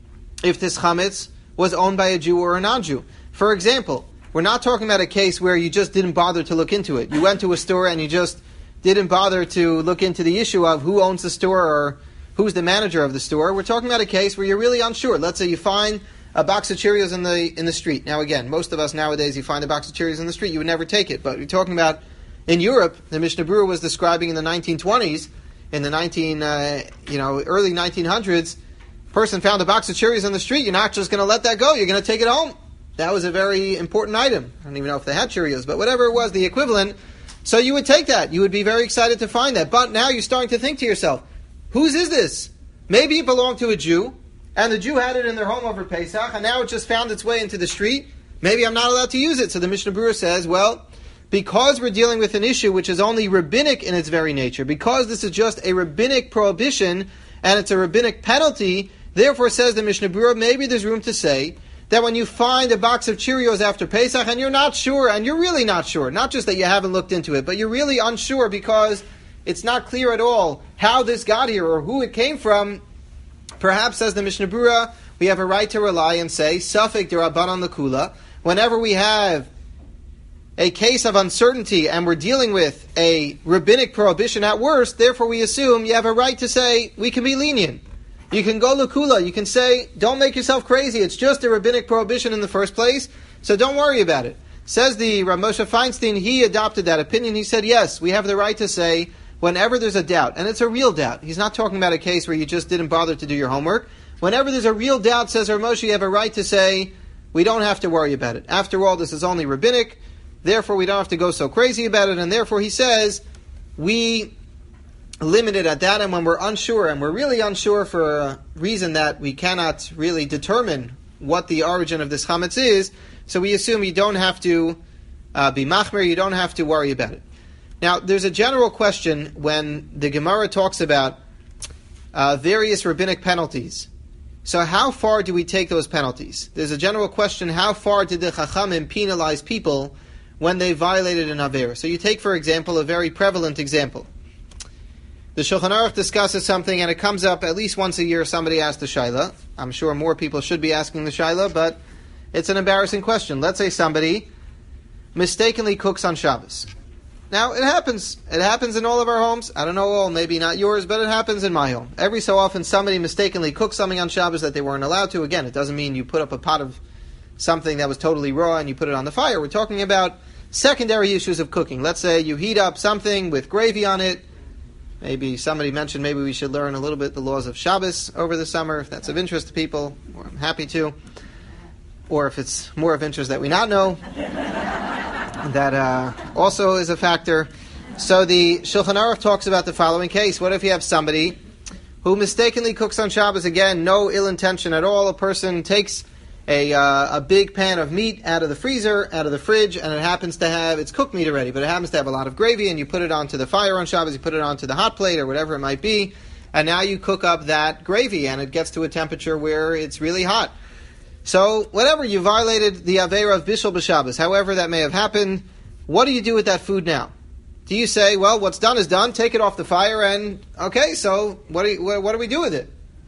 if this chametz was owned by a Jew or a non-Jew. For example, we're not talking about a case where you just didn't bother to look into it. You went to a store and you just didn't bother to look into the issue of who owns the store or who's the manager of the store. We're talking about a case where you're really unsure. Let's say you find a box of Cheerios in the in the street. Now again, most of us nowadays, you find a box of Cheerios in the street, you would never take it. But you're talking about in Europe, the Mishnah Berurah was describing in the nineteen twenties, in the nineteen uh, you know early nineteen hundreds, person found a box of Cheerios on the street, you're not just going to let that go, you're going to take it home. That was a very important item. I don't even know if they had Cheerios, but whatever it was, the equivalent. So you would take that. You would be very excited to find that. But now you're starting to think to yourself, whose is this? Maybe it belonged to a Jew, and the Jew had it in their home over Pesach, and now it just found its way into the street. Maybe I'm not allowed to use it. So the Mishnah Berurah says, well, because we're dealing with an issue which is only rabbinic in its very nature, because this is just a rabbinic prohibition, and it's a rabbinic penalty, therefore, says the Mishnah Berurah, maybe there's room to say that when you find a box of Cheerios after Pesach and you're not sure, and you're really not sure, not just that you haven't looked into it, but you're really unsure because it's not clear at all how this got here or who it came from, perhaps, says the Mishnah Berurah, we have a right to rely and say, Safek d'Rabbanan l'kula, whenever we have a case of uncertainty and we're dealing with a rabbinic prohibition at worst, therefore we assume you have a right to say, we can be lenient. You can go l'kula, you can say, don't make yourself crazy, it's just a rabbinic prohibition in the first place, so don't worry about it. Says the Rav Moshe Feinstein, he adopted that opinion, he said, yes, we have the right to say, whenever there's a doubt, and it's a real doubt, he's not talking about a case where you just didn't bother to do your homework, whenever there's a real doubt, says Rav Moshe, you have a right to say, we don't have to worry about it. After all, this is only rabbinic, therefore we don't have to go so crazy about it, and therefore he says, we limited at that, and when we're unsure, and we're really unsure for a reason that we cannot really determine what the origin of this chametz is, so we assume you don't have to uh, be machmer, you don't have to worry about it. Now, there's a general question when the Gemara talks about uh, various rabbinic penalties. So how far do we take those penalties? There's a general question, how far did the Chachamim penalize people when they violated an Aveira? So you take, for example, a very prevalent example. The Shulchan Aruch discusses something, and it comes up at least once a year. Somebody asks the Shaila. I'm sure more people should be asking the Shaila, but it's an embarrassing question. Let's say somebody mistakenly cooks on Shabbos. Now, it happens. It happens in all of our homes. I don't know all, maybe not yours, but it happens in my home. Every so often, somebody mistakenly cooks something on Shabbos that they weren't allowed to. Again, it doesn't mean you put up a pot of something that was totally raw and you put it on the fire. We're talking about secondary issues of cooking. Let's say you heat up something with gravy on it. Maybe somebody mentioned maybe we should learn a little bit the laws of Shabbos over the summer, if that's of interest to people, or I'm happy to. Or if it's more of interest that we not know, that uh, also is a factor. So the Shulchan Aruch talks about the following case. What if you have somebody who mistakenly cooks on Shabbos? Again, no ill intention at all. A person takes a uh, a big pan of meat out of the freezer, out of the fridge, and it happens to have, it's cooked meat already, but it happens to have a lot of gravy, and you put it onto the fire on Shabbos, you put it onto the hot plate, or whatever it might be, and now you cook up that gravy, and it gets to a temperature where it's really hot. So, whatever, you violated the Aveira of Bishul B'Shabbos, however that may have happened, what do you do with that food now? Do you say, well, what's done is done, take it off the fire, and, okay, so what do, you, what, what do we do with it?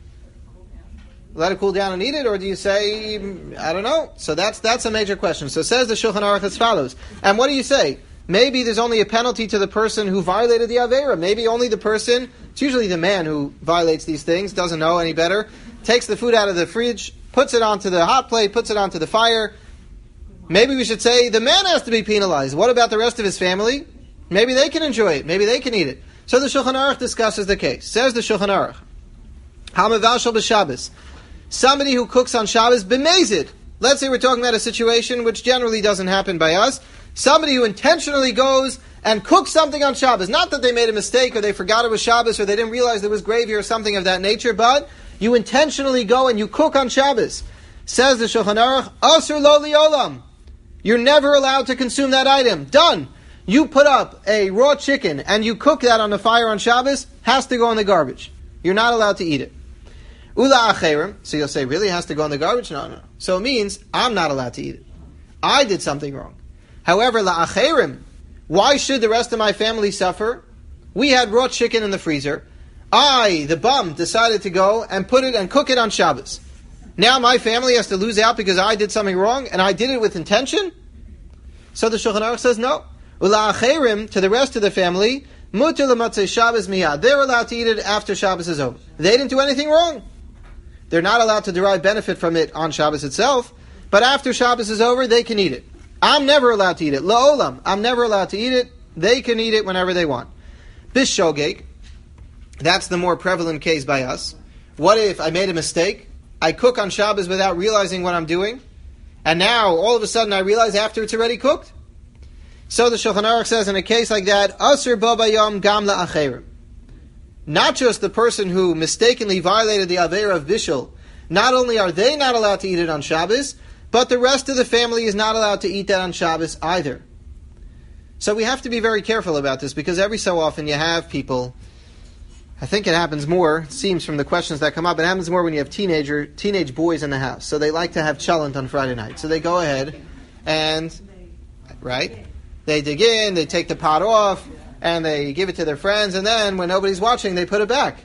Let it cool down and eat it, or do you say, I don't know? So that's that's a major question. So says the Shulchan Aruch as follows. And what do you say? Maybe there's only a penalty to the person who violated the Aveira. Maybe only the person, it's usually the man who violates these things, doesn't know any better, takes the food out of the fridge, puts it onto the hot plate, puts it onto the fire. Maybe we should say the man has to be penalized. What about the rest of his family? Maybe they can enjoy it. Maybe they can eat it. So the Shulchan Aruch discusses the case. Says the Shulchan Aruch, Hamavashal b'Shabbos. Somebody who cooks on Shabbos, b'mezid. Let's say we're talking about a situation which generally doesn't happen by us. Somebody who intentionally goes and cooks something on Shabbos. Not that they made a mistake or they forgot it was Shabbos or they didn't realize there was gravy or something of that nature, but you intentionally go and you cook on Shabbos. Says the Shulchan Aruch, Asur lo liolam. You're never allowed to consume that item. Done. You put up a raw chicken and you cook that on the fire on Shabbos, has to go in the garbage. You're not allowed to eat it. Ula acherim. So you'll say, really, it has to go in the garbage? No, no. So it means I'm not allowed to eat it. I did something wrong. However, la acherim. Why should the rest of my family suffer? We had raw chicken in the freezer. I, the bum, decided to go and put it and cook it on Shabbos. Now my family has to lose out because I did something wrong and I did it with intention? So the Shulchan Aruch says no. Ula acherim, to the rest of the family, muter l'matzei Shabbos miyad. They're allowed to eat it after Shabbos is over. They didn't do anything wrong. They're not allowed to derive benefit from it on Shabbos itself, but after Shabbos is over, they can eat it. I'm never allowed to eat it. La'olam, I'm never allowed to eat it. They can eat it whenever they want. Bishogeg, that's the more prevalent case by us. What if I made a mistake? I cook on Shabbos without realizing what I'm doing, and now all of a sudden I realize after it's already cooked? So the Shulchan Aruch says in a case like that, Asur bo bayom gam la'acherim. Not just the person who mistakenly violated the Aveira of Bishul, not only are they not allowed to eat it on Shabbos, but the rest of the family is not allowed to eat that on Shabbos either. So we have to be very careful about this, because every so often you have people, I think it happens more, it seems from the questions that come up, it happens more when you have teenager, teenage boys in the house. So they like to have chalent on Friday night. So they go ahead and, right, they dig in, they take the pot off, and they give it to their friends, and then when nobody's watching, they put it back.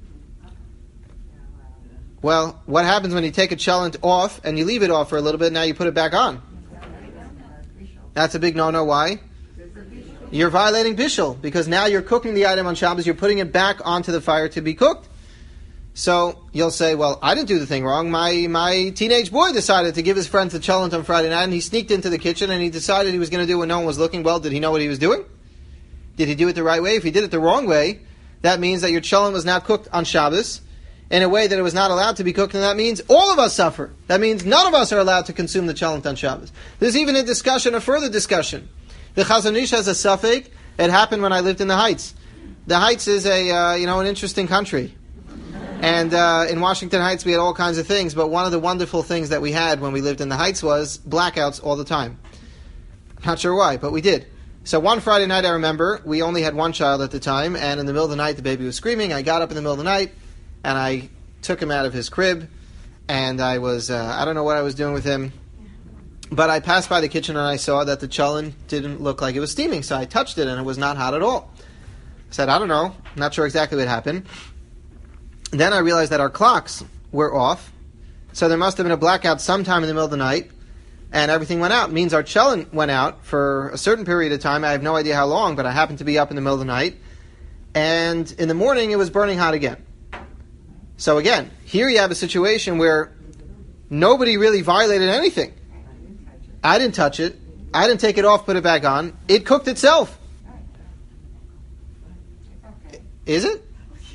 Well, what happens when you take a chalent off and you leave it off for a little bit, now you put it back on? That's a big no-no. Why? You're violating Bishul, because now you're cooking the item on Shabbos, you're putting it back onto the fire to be cooked. So you'll say, well, I didn't do the thing wrong. My my teenage boy decided to give his friends the chalent on Friday night, and he sneaked into the kitchen and he decided he was going to do what no one was looking. Well, did he know what he was doing? Did he do it the right way? If he did it the wrong way, that means that your chalent was now cooked on Shabbos in a way that it was not allowed to be cooked, and that means all of us suffer. That means none of us are allowed to consume the chalent on Shabbos. There's even a discussion, a further discussion. The Chazon Ish has a suffix. It happened when I lived in the Heights. The Heights is a uh, you know an interesting country, and uh, in Washington Heights we had all kinds of things. But one of the wonderful things that we had when we lived in the Heights was blackouts all the time. I'm not sure why, but we did. So one Friday night, I remember, we only had one child at the time, and in the middle of the night, the baby was screaming. I got up in the middle of the night, and I took him out of his crib, and I was, uh, I don't know what I was doing with him, but I passed by the kitchen, and I saw that the chalent didn't look like it was steaming, so I touched it, and it was not hot at all. I said, I don't know, I'm not sure exactly what happened. Then I realized that our clocks were off, so there must have been a blackout sometime in the middle of the night, and everything went out. It means our chalent went out for a certain period of time. I have no idea how long, but I happened to be up in the middle of the night. And in the morning, it was burning hot again. So again, here you have a situation where nobody really violated anything. I didn't touch it. I didn't take it off, put it back on. It cooked itself. Is it?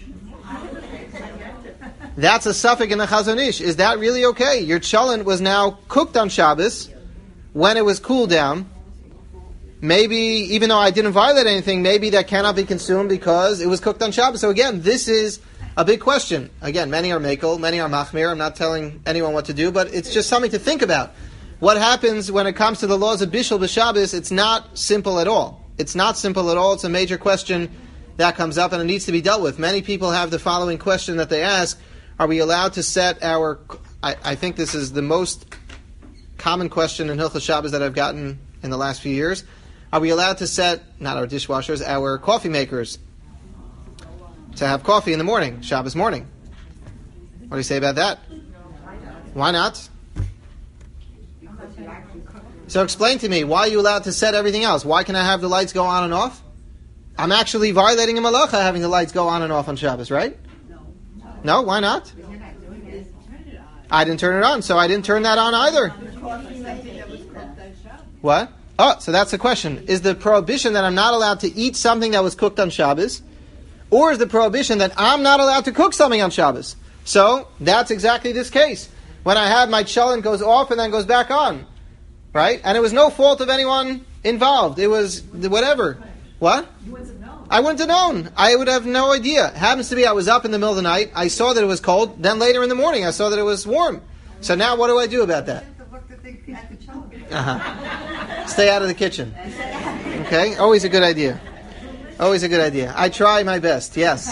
That's a suffix in the Chazon Ish. Is that really okay? Your chalent was now cooked on Shabbos when it was cooled down. Maybe, even though I didn't violate anything, maybe that cannot be consumed because it was cooked on Shabbos. So again, this is a big question. Again, many are makel, many are machmir. I'm not telling anyone what to do, but it's just something to think about. What happens when it comes to the laws of Bishul b'Shabbos, it's not simple at all. It's not simple at all. It's a major question that comes up and it needs to be dealt with. Many people have the following question that they ask: are we allowed to set our I, I think this is the most common question in Hilchos Shabbos that I've gotten in the last few years. Are we allowed to set, not our dishwashers, our coffee makers to have coffee in the morning, Shabbos morning? What do you say about that? Why not? So explain to me, why are you allowed to set everything else? Why can I have the lights go on and off? I'm actually violating a malacha having the lights go on and off on Shabbos, right? No. No, why not? I didn't turn it on, so I didn't turn that on either. What? Oh, so that's the question. Is the prohibition that I'm not allowed to eat something that was cooked on Shabbos, or is the prohibition that I'm not allowed to cook something on Shabbos? So, that's exactly this case. When I have my cholent goes off and then goes back on. Right? And it was no fault of anyone involved. It was whatever. What? You wouldn't have known. I wouldn't have known. I would have no idea. It happens to be I was up in the middle of the night. I saw that it was cold. Then later in the morning I saw that it was warm. So now what do I do about that? Uh-huh. Stay out of the kitchen. Okay? Always a good idea. Always a good idea. I try my best. Yes.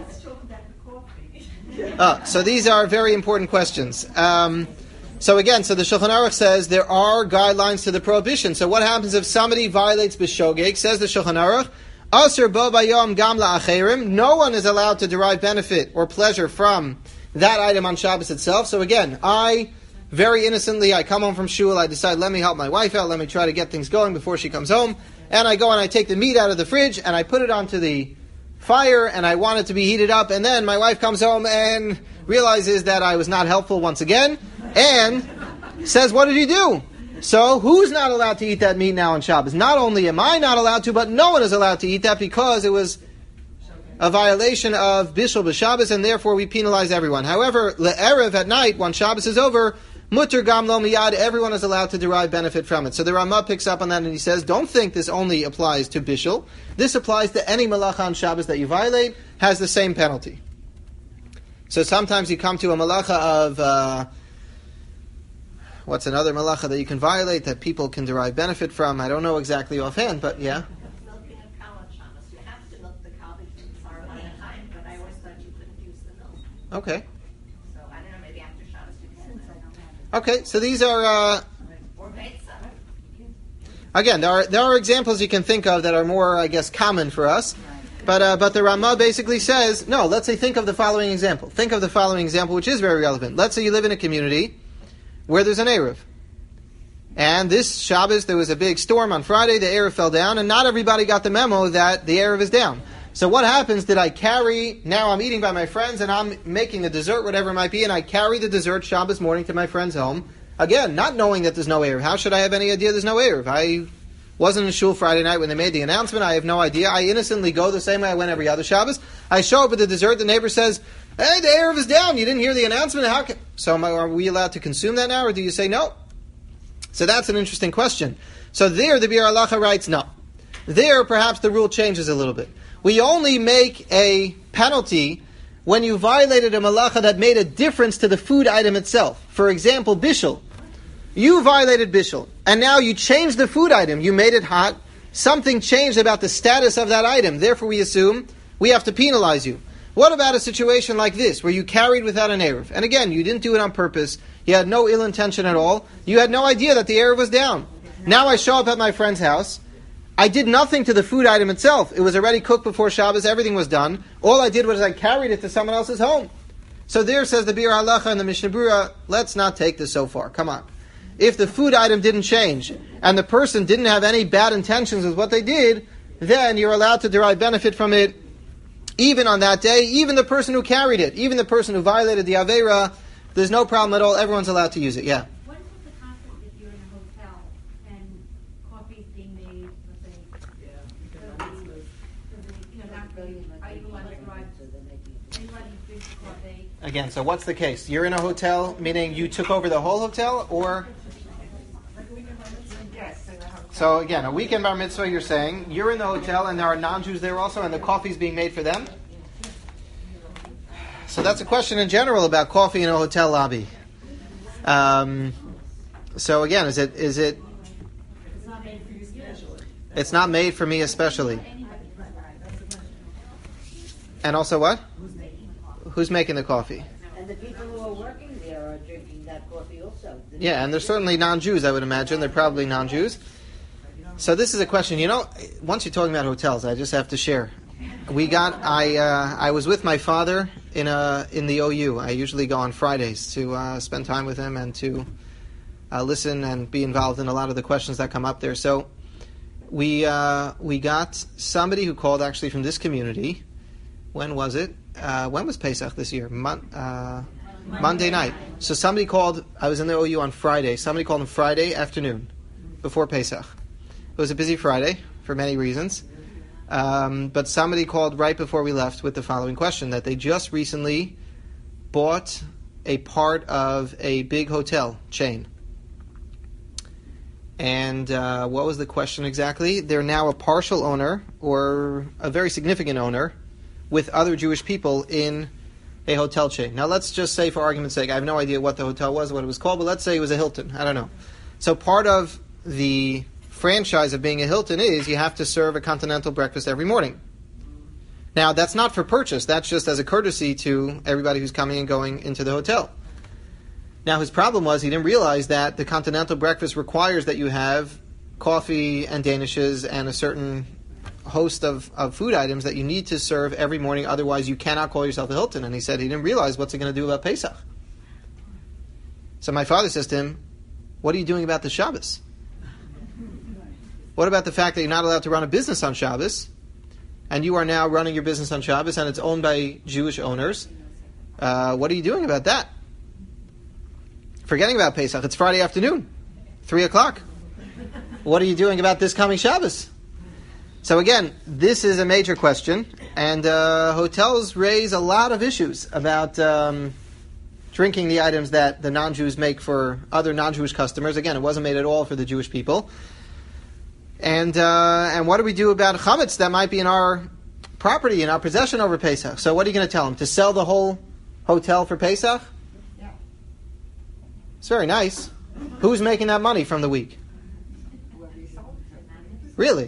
Uh, so these are very important questions. Um... So again, so the Shulchan Aruch says there are guidelines to the prohibition. So what happens if somebody violates b'shogeg? Says the Shulchan Aruch, Aser bo bayom gam la'acherim. No one is allowed to derive benefit or pleasure from that item on Shabbos itself. So again, I very innocently, I come home from shul, I decide, let me help my wife out, let me try to get things going before she comes home, and I go and I take the meat out of the fridge and I put it onto the fire and I want it to be heated up, and then my wife comes home and realizes that I was not helpful once again, and says, what did you do? So, who's not allowed to eat that meat now on Shabbos? Not only am I not allowed to, but no one is allowed to eat that because it was a violation of Bishul b'Shabbos, and therefore we penalize everyone. However, le'erev at night, when Shabbos is over, mutter gam lo miyad, everyone is allowed to derive benefit from it. So the Ramah picks up on that and he says, don't think this only applies to Bishul. This applies to any malacha on Shabbos that you violate, has the same penalty. So sometimes you come to a malacha of, uh, what's another malacha that you can violate that people can derive benefit from? I don't know exactly offhand, but yeah. Milking a cow on Shabbos. You have to milk the cow before one at a time, but I always thought you couldn't use the milk. Okay. So I don't know, maybe after Shabbos you can. Okay, so these are, uh, or pizza. Again, there are there are examples you can think of that are more, I guess, common for us. But uh, but the Ramah basically says, no, let's say think of the following example. Think of the following example, which is very relevant. Let's say you live in a community where there's an Erev. And this Shabbos, there was a big storm on Friday, the Erev fell down, and not everybody got the memo that the Erev is down. So what happens, did I carry, now I'm eating by my friends, and I'm making the dessert, whatever it might be, and I carry the dessert Shabbos morning to my friend's home. Again, not knowing that there's no Erev. How should I have any idea there's no Erev? I wasn't in shul Friday night when they made the announcement. I have no idea. I innocently go the same way I went every other Shabbos. I show up at the dessert. The neighbor says, hey, the Erev is down. You didn't hear the announcement? How can... So am I, are we allowed to consume that now, or do you say no? So that's an interesting question. So there, the Biur Halacha writes no. There, perhaps the rule changes a little bit. We only make a penalty when you violated a malacha that made a difference to the food item itself. For example, bishul. You violated bishul, and now you changed the food item. You made it hot. Something changed about the status of that item. Therefore, we assume we have to penalize you. What about a situation like this, where you carried without an Erev? And again, you didn't do it on purpose. You had no ill intention at all. You had no idea that the Erev was down. Now I show up at my friend's house. I did nothing to the food item itself. It was already cooked before Shabbos. Everything was done. All I did was I carried it to someone else's home. So there says the Biur Halacha and the Mishnah Berurah, let's not take this so far. Come on. If the food item didn't change, and the person didn't have any bad intentions with what they did, then you're allowed to derive benefit from it, even on that day, even the person who carried it, even the person who violated the Aveira, there's no problem at all, everyone's allowed to use it, yeah. What is the concept if you're in a hotel and coffee's being made, let's say, yeah, you know, not really, are you allowed to drive, are you allowed to drink the coffee? Again, so what's the case? You're in a hotel, meaning you took over the whole hotel, or... So again, a weekend bar mitzvah, you're saying, you're in the hotel and there are non-Jews there also, and the coffee's being made for them? So that's a question in general about coffee in a hotel lobby. Um, so again, is it is it? It's not made for you especially. It's not made for me especially. And also what? Who's making the coffee? Who's making the coffee? And the people who are working there are drinking that. Yeah, and they're certainly non-Jews, I would imagine. They're probably non-Jews. So this is a question. You know, once you're talking about hotels, I just have to share. We got. I uh, I was with my father in a in the O U. I usually go on Fridays to uh, spend time with him and to uh, listen and be involved in a lot of the questions that come up there. So we uh, we got somebody who called actually from this community. When was it? Uh, when was Pesach this year? Mon- uh, Monday night. So somebody called. I was in the O U on Friday. Somebody called on Friday afternoon before Pesach. It was a busy Friday for many reasons. Um, but somebody called right before we left with the following question, that they just recently bought a part of a big hotel chain. And uh, what was the question exactly? They're now a partial owner, or a very significant owner, with other Jewish people in a hotel chain. Now let's just say, for argument's sake, I have no idea what the hotel was, what it was called, but let's say it was a Hilton. I don't know. So part of the franchise of being a Hilton is you have to serve a continental breakfast every morning. Now, that's not for purchase. That's just as a courtesy to everybody who's coming and going into the hotel. Now, his problem was he didn't realize that the continental breakfast requires that you have coffee and danishes and a certain host of, of food items that you need to serve every morning. Otherwise, you cannot call yourself a Hilton. And he said he didn't realize what's he going to do about Pesach. So my father says to him, what are you doing about the Shabbos? What about the fact that you're not allowed to run a business on Shabbos, and you are now running your business on Shabbos, and it's owned by Jewish owners? Uh, what are you doing about that? Forgetting about Pesach, it's Friday afternoon, three o'clock. What are you doing about this coming Shabbos? So again, this is a major question, and uh, hotels raise a lot of issues about um, drinking the items that the non-Jews make for other non-Jewish customers. Again, it wasn't made at all for the Jewish people. And uh, and what do we do about chametz that might be in our property, in our possession over Pesach? So what are you going to tell them? To sell the whole hotel for Pesach? Yeah. It's very nice. Who's making that money from the week? Really?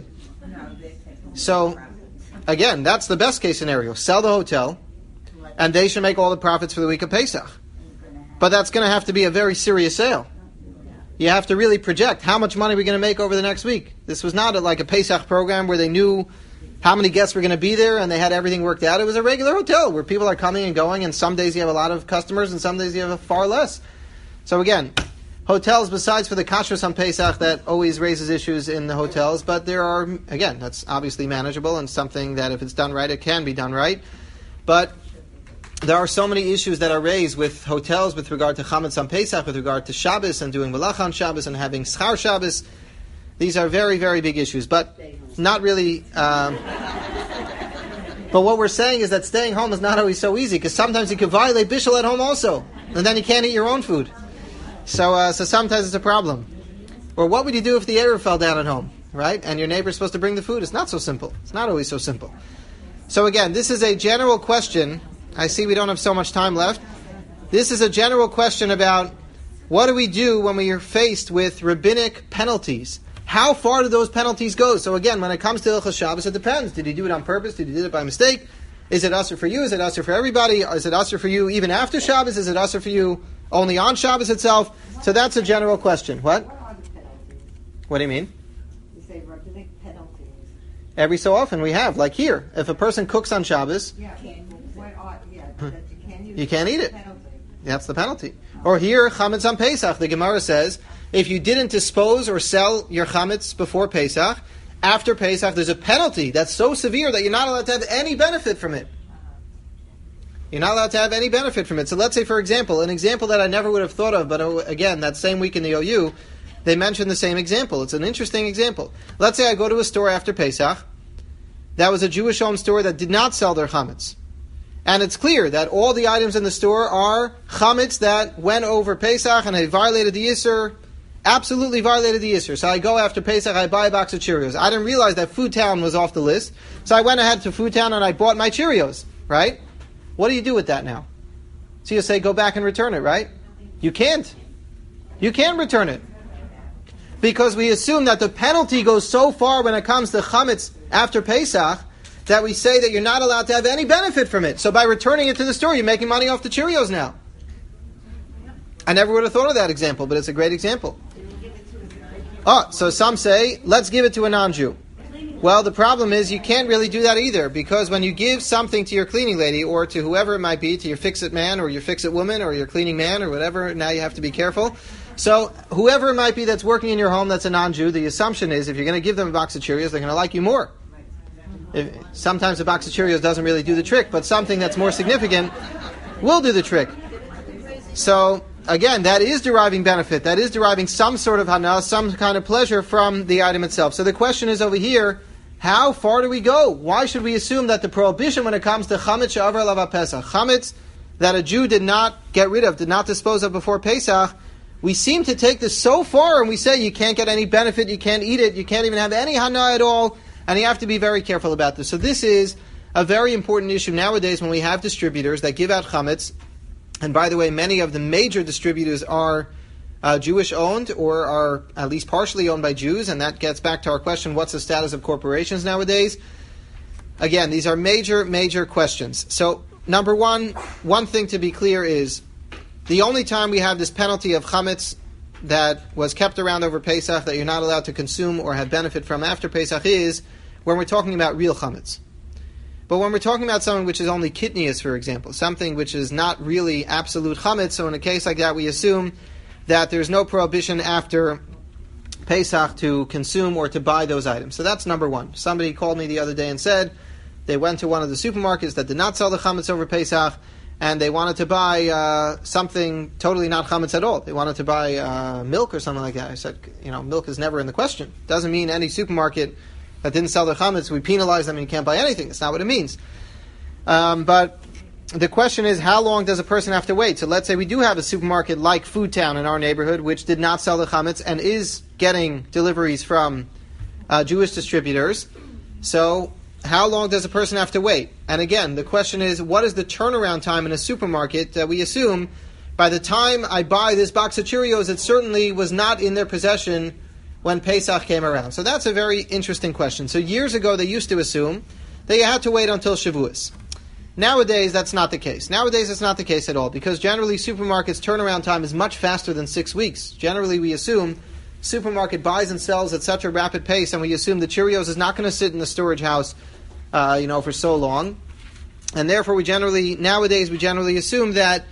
So, again, that's the best case scenario. Sell the hotel, and they should make all the profits for the week of Pesach. But that's going to have to be a very serious sale. You have to really project how much money we're going to make over the next week. This was not a, like a Pesach program where they knew how many guests were going to be there and they had everything worked out. It was a regular hotel where people are coming and going, and some days you have a lot of customers and some days you have far less. So again, hotels, besides for the kashrus on Pesach, that always raises issues in the hotels, but there are, again, that's obviously manageable and something that if it's done right, it can be done right. But there are so many issues that are raised with hotels with regard to chametz on Pesach, with regard to Shabbos and doing malacha on Shabbos and having schar Shabbos. These are very, very big issues, but not really. Um, but what we're saying is that staying home is not always so easy, because sometimes you can violate bishul at home also, and then you can't eat your own food. So, uh, so sometimes it's a problem. Or what would you do if the eruv fell down at home, right? And your neighbor's supposed to bring the food? It's not so simple. It's not always so simple. So again, this is a general question. I see we don't have so much time left. This is a general question about what do we do when we are faced with rabbinic penalties? How far do those penalties go? So again, when it comes to Hilchos Shabbos, it depends. Did you do it on purpose? Did you do it by mistake? Is it usher for you? Is it usher for everybody? Is it usher for you even after Shabbos? Is it usher for you only on Shabbos itself? So that's a general question. What? What are the penalties? What do you mean? You say rabbinic penalties. Every so often we have, like here, if a person cooks on Shabbos, Yeah, what are, yeah, that you can't use. you can't eat it. Penalty. That's the penalty. Or here, chametz on Pesach, the Gemara says, if you didn't dispose or sell your chametz before Pesach, after Pesach, there's a penalty that's so severe that you're not allowed to have any benefit from it. You're not allowed to have any benefit from it. So let's say, for example, an example that I never would have thought of, but uh, again, that same week in the O U, they mentioned the same example. It's an interesting example. Let's say I go to a store after Pesach. That was a Jewish-owned store that did not sell their chametz. And it's clear that all the items in the store are chametz that went over Pesach and they violated the Yisur, absolutely violated the Yisur. So I go after Pesach, I buy a box of Cheerios. I didn't realize that Food Town was off the list. So I went ahead to Food Town and I bought my Cheerios, right? What do you do with that now? So you say, go back and return it, right? You can't. You can't return it. Because we assume that the penalty goes so far when it comes to chametz after Pesach that we say that you're not allowed to have any benefit from it. So by returning it to the store, you're making money off the Cheerios now. I never would have thought of that example, but it's a great example. Oh, so some say, let's give it to a non-Jew. Well, the problem is you can't really do that either, because when you give something to your cleaning lady, or to whoever it might be, to your fix-it man, or your fix-it woman, or your cleaning man, or whatever, now you have to be careful. So, whoever it might be that's working in your home that's a non-Jew, the assumption is if you're going to give them a box of Cheerios, they're going to like you more. If, sometimes a box of Cheerios doesn't really do the trick, but something that's more significant will do the trick. So, again, that is deriving benefit. That is deriving some sort of hana, some kind of pleasure from the item itself. So the question is over here, how far do we go? Why should we assume that the prohibition when it comes to chametz she'avar alav haPesach, chametz that a Jew did not get rid of, did not dispose of before Pesach, we seem to take this so far and we say you can't get any benefit, you can't eat it, you can't even have any hana at all, and you have to be very careful about this. So this is a very important issue nowadays when we have distributors that give out chametz. And by the way, many of the major distributors are uh, Jewish-owned or are at least partially owned by Jews, and that gets back to our question, what's the status of corporations nowadays? Again, these are major, major questions. So, number one, one thing to be clear is, the only time we have this penalty of chametz that was kept around over Pesach that you're not allowed to consume or have benefit from after Pesach is when we're talking about real chametz. But when we're talking about something which is only kitnius, for example, something which is not really absolute chametz, so in a case like that we assume that there's no prohibition after Pesach to consume or to buy those items. So that's number one. Somebody called me the other day and said they went to one of the supermarkets that did not sell the chametz over Pesach, and they wanted to buy uh, something totally not chametz at all. They wanted to buy uh, milk or something like that. I said, you know, milk is never in the question. Doesn't mean any supermarket that didn't sell their chametz, we penalize them and you can't buy anything. That's not what it means. Um, but the question is, how long does a person have to wait? So let's say we do have a supermarket like Food Town in our neighborhood, which did not sell the chametz and is getting deliveries from uh, Jewish distributors. So how long does a person have to wait? And again, the question is, what is the turnaround time in a supermarket that we assume by the time I buy this box of Cheerios, it certainly was not in their possession when Pesach came around? So that's a very interesting question. So years ago, they used to assume that you had to wait until Shavuos. Nowadays, that's not the case. Nowadays, it's not the case at all, because generally supermarkets' turnaround time is much faster than six weeks. Generally, we assume supermarket buys and sells at such a rapid pace, and we assume the Cheerios is not going to sit in the storage house, uh, you know, for so long. And therefore, we generally, nowadays, we generally assume that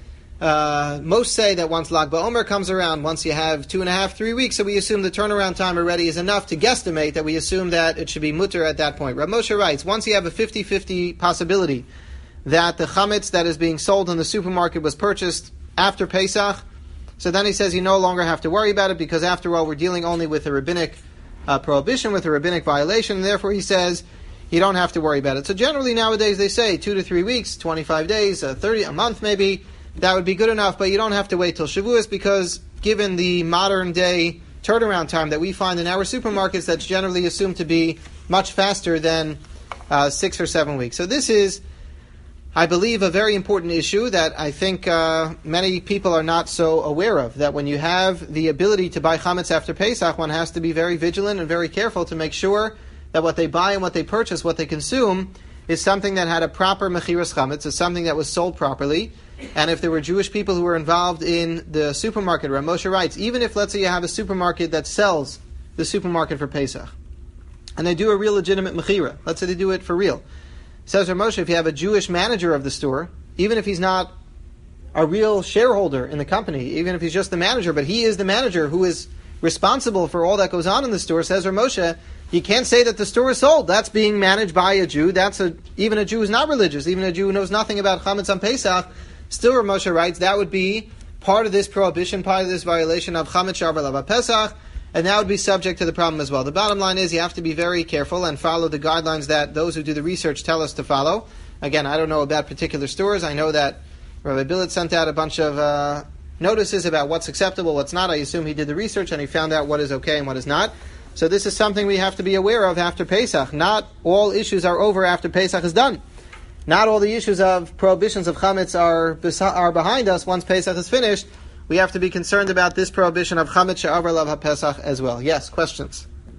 Uh, most say that once Lag BaOmer comes around, once you have two and a half, three weeks, so we assume the turnaround time already is enough to guesstimate that we assume that it should be mutter at that point. Rav Moshe writes, once you have a fifty-fifty possibility that the chametz that is being sold in the supermarket was purchased after Pesach, so then he says you no longer have to worry about it, because after all, we're dealing only with a rabbinic uh, prohibition, with a rabbinic violation, and therefore he says you don't have to worry about it. So generally nowadays they say two to three weeks, twenty-five days, uh, thirty, a month maybe, that would be good enough, but you don't have to wait till Shavuos, because given the modern day turnaround time that we find in our supermarkets, that's generally assumed to be much faster than uh, six or seven weeks. So this is, I believe, a very important issue that I think uh, many people are not so aware of, that when you have the ability to buy chametz after Pesach, one has to be very vigilant and very careful to make sure that what they buy and what they purchase, what they consume, is something that had a proper mechiras chametz, is something that was sold properly. And if there were Jewish people who were involved in the supermarket, Rav Moshe writes, even if, let's say, you have a supermarket that sells the supermarket for Pesach, and they do a real legitimate mechira, let's say they do it for real. Says Rav Moshe, if you have a Jewish manager of the store, even if he's not a real shareholder in the company, even if he's just the manager, but he is the manager who is responsible for all that goes on in the store, says Rav Moshe, you can't say that the store is sold. That's being managed by a Jew. That's a, even a Jew who's not religious, even a Jew who knows nothing about chametz on Pesach. Still, Rav Moshe writes, that would be part of this prohibition, part of this violation of chametz she'avar alav haPesach, and that would be subject to the problem as well. The bottom line is you have to be very careful and follow the guidelines that those who do the research tell us to follow. Again, I don't know about particular stores. I know that Rabbi Billet sent out a bunch of uh, notices about what's acceptable, what's not. I assume he did the research and he found out what is okay and what is not. So this is something we have to be aware of after Pesach. Not all issues are over after Pesach is done. Not all the issues of prohibitions of chametz are are behind us once Pesach is finished. We have to be concerned about this prohibition of chametz she'avar alav haPesach as well. Yes, questions?